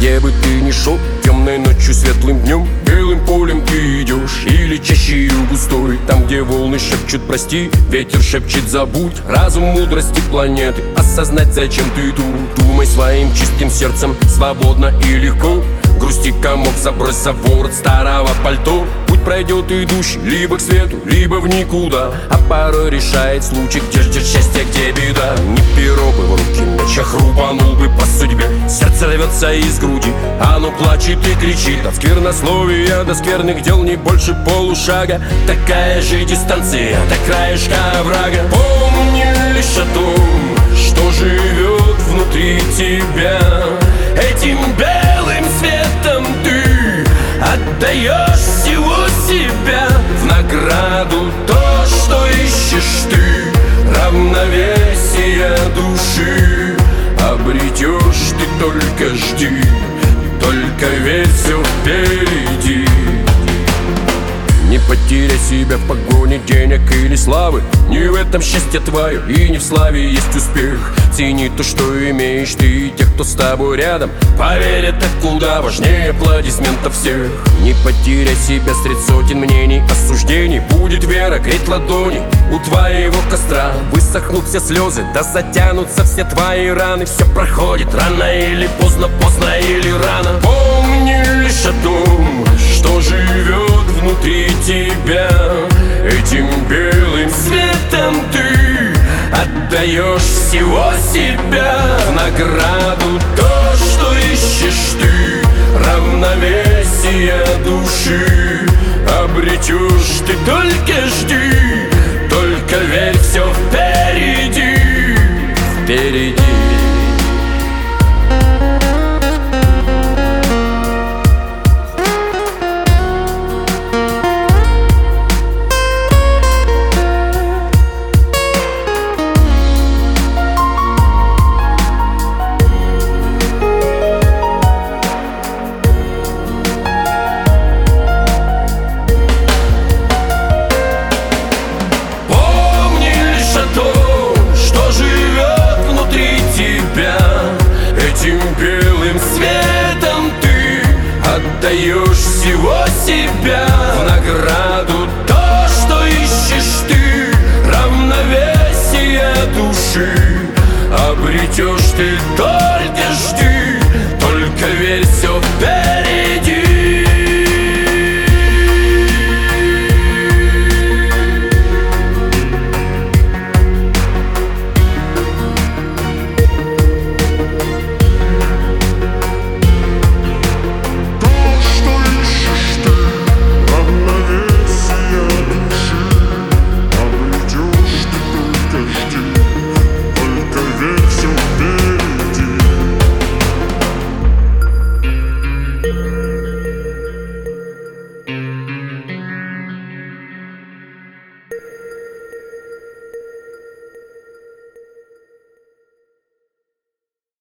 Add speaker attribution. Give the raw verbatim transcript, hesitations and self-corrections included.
Speaker 1: где бы ты ни шел, темной ночью, светлым днем, белым полем ты идешь, или чащею густой, там, где волны шепчут прости, ветер шепчет забудь, разум мудрости планеты, осознать, зачем ты тут. Думай своим чистым сердцем, свободно и легко, грусти комок забрось за ворот старого пальто. Путь пройдет идущий либо к свету, либо в никуда, а порой решает случай, где ждет счастье, где беда. Не перо бы в руки, мечах рубанул бы по судьбе, сердце рвется из груди, оно плачет и кричит от сквернословия до скверных дел не больше полушага. Такая же дистанция до краешка оврага. Помни лишь о том, что живет внутри тебя. Этим белым светом ты отдаешь всего себя в награду то, что ищешь ты, равновесие души обретешь ты, только жди, только верь, все впереди. Не потеряй себя в погоне денег или славы, не в этом счастье твое и не в славе есть успех. Цени то, что имеешь ты, и тех, кто с тобой рядом. Поверь, это куда важнее аплодисментов всех. Не потеряй себя среди сотен мнений, осуждений. Будет вера греть ладони у твоего костра. Высохнут все слезы, да затянутся все твои раны. Все проходит рано или поздно, поздно или рано. Помни лишь о том, что живет внутри тебя. Этим белым светом ты отдаешь всего себя в награду то, что ищешь ты, равновесие души обретешь ты, только жди, только верь, все впереди, впереди. Этим белым светом ты отдаешь всего себя в награду то, что ищешь ты, равновесие души обретешь ты.